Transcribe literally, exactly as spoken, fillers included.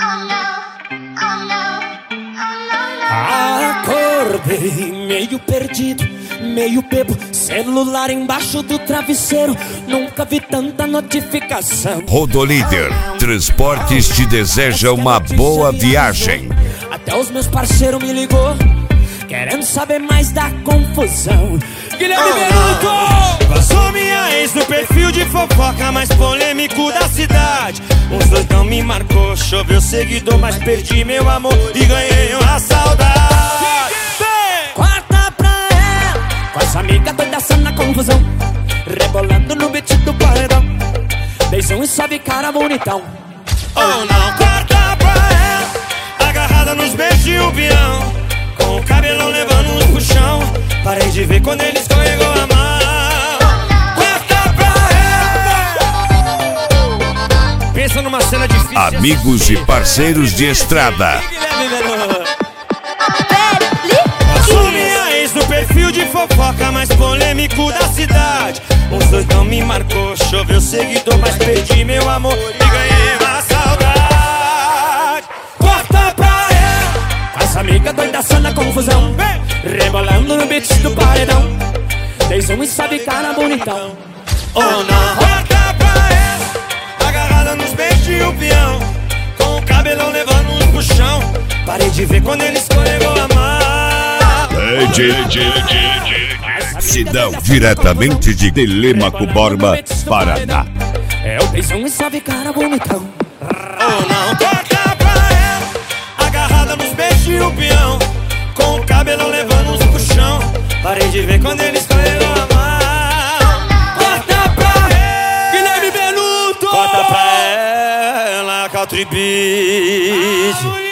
Acordei meio perdido, meio bebo, celular embaixo do travesseiro. Nunca vi tanta notificação. Rodolíder Transportes te deseja uma boa viagem. Até os meus parceiros me ligou, querendo saber mais da confusão. Guilherme Benuto! Vazou minha ex no perfil de fofoca mais polêmico da cidade. Uns dois não me marcou, choveu seguidor, mas perdi meu amor e ganhei uma saudade. Corta pra ela, com essa amiga doida na confusão, rebolando no beat do paredão. Beijão e sobe cara bonitão. Ou não, corta pra ela, agarrada nos beijos de um peão, com o cabelão levando uns pro chão. Parei de ver quando ele escorregou a mão. Corta pra ela. Pensa numa cena difícil. Amigos e parceiros de estrada. Passou minha ex no perfil de fofoca mais polêmico da cidade. Os dois não me marcou, choveu seguidor, mas perdi meu amor e ganhei uma saudade. Corta pra ela, com essa amiga doida na confusão, rebolando no beat do paredão. Beijão e sobe cara bonitão. ou não, corta pra ela, agarrada nos beijos de um peão, com o cabelão levando uns pro chão. Parei de ver quando ele escorregou a mão. Sidão, diretamente de Telêmaco Borba, Paraná. É o beijão e sobe cara bonitão. Ou não, corta pra ela, agarrada nos beijos de um peão, com o cabelão levando uns pro chão. Parei de ver quando ele escorregou a mão. Corta pra ela, Guilherme Benuto! corta pra ela, Country Beat.